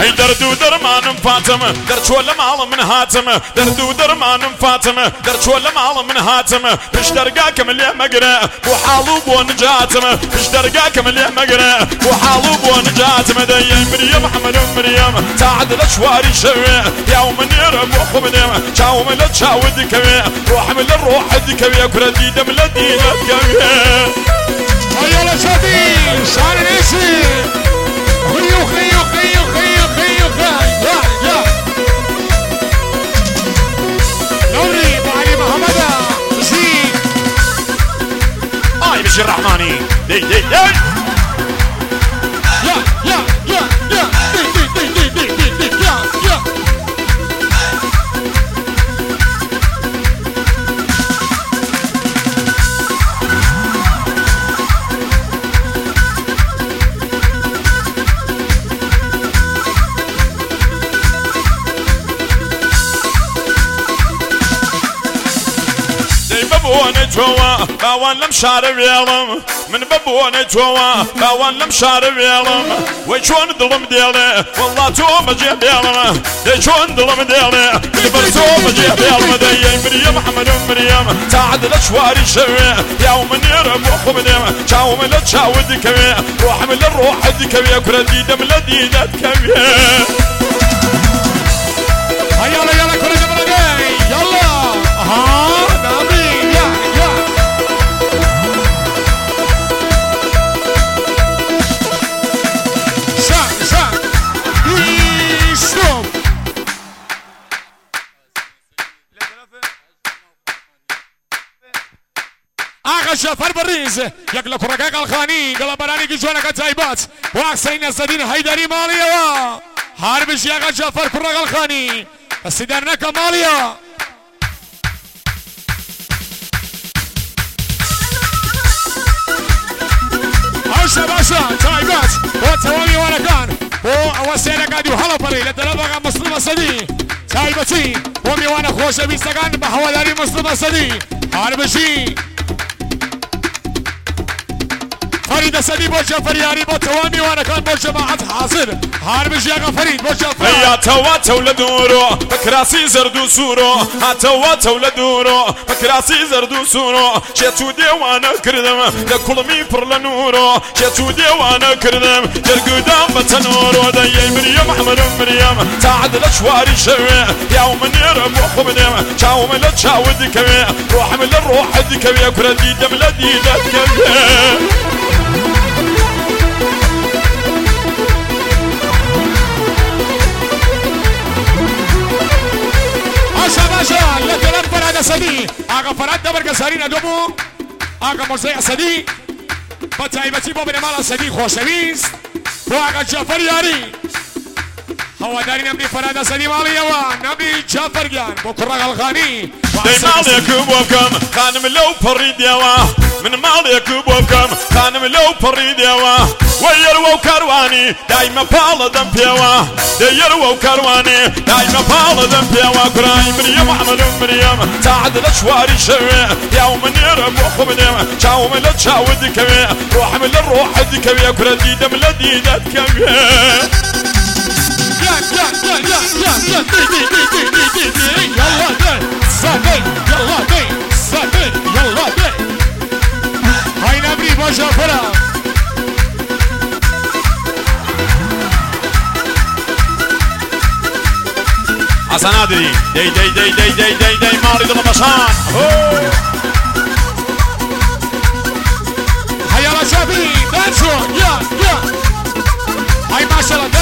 هي دردو درمان فاتمة درشو لمال من هاتمة دردو درمان فاتمة درشو لمال من هاتمة بش درقاكم اللي مقرأ وحالو بونجاتمة بش درقاكم اللي مقرأ وحالو بونجاتمة دي مريم حمد مريم تعد الاشواري شوي يوم نيرم وخبنم شاوم لتشاود كوي روح من الروح دكوي كردي دم لدينا كوي هيا شبيب شعر نسي خيو خيو خيو خيو خيو خيو يا نوري علي محمد زين بشير الرحماني دي دي دي بابونا جوا باوان لم شارب يالم من بابونا جوا باوان لم شارب يالم وشون ظلم ديالي والله توم جيب يالم شون ظلم ديالي توم جيب يالم دي مريم حمد مريم تعد الاشواري شوي يوم نيرم وخبنم شاوم لتشاود كوي روح من الروح كوي كردي دم لديدت كوي هيا يلا كل جبل يلا ها نامي جعفر بريز يقلق رقاق الخاني قلب براني كجوانا كتايبات واحسين السدين هيدري ماليا هاربش يا جعفر كرق الخاني السدارنا كماليا عشا باشا تايبات وتوامي وانا كان ووسيلة قاعد يحلو بري لتلبغى مسلم السدي تايبتي ومي وانا خوش بيستقان بحوالاري مسلم السدي هاربشي فريد السدي بوجه فرياري بوتوامي وانا كان بوجه معهد حاصل هاربش يا فريد بوجه فريد يا توات ولدورو بكراسي زردو سورو ها توات ولدورو بكراسي زردو سورو شتو ديوانا كردم لكل مي برلنورو شتو ديوانا كردم جرقدام بتنورو دي مريم حمد مريم تعد الاشواري شوي يوم نيرم وخبنم شاوم لتشاود كوي روح من الروح كوي كردي دم لديدت كوي باشا يتلم فراد سدي اغا فراد دبر قصارين دومو اغا مرزي سدي بتايبتي بابن مال سدي خوشويز واغا جعفر ياري هو داري نمدي فراد سدي مالي يوان نمدي جعفر جان بكرة الغاني دي مالك بوكم خانم لو فريد يوا من مالك بوكم خانم لو فريد يوا ويرو كرواني دايما بالا دم بيوا يرو كرواني دايما بالا دم بيوا كراي مريم محمد مريم تعد الاشواري شوي يوم نيرم وخبنم شاوم لتشاود كوي روح من الروح كوي كردي دم لديدت كوي يلا دي ساكن يلا دي ساكن يلا دي هاي نبري باشا فرا حسن ادري دي دي دي دي دي دي دي مارد رمضان هيا رشابي دانسو يا هاي ما شاء الله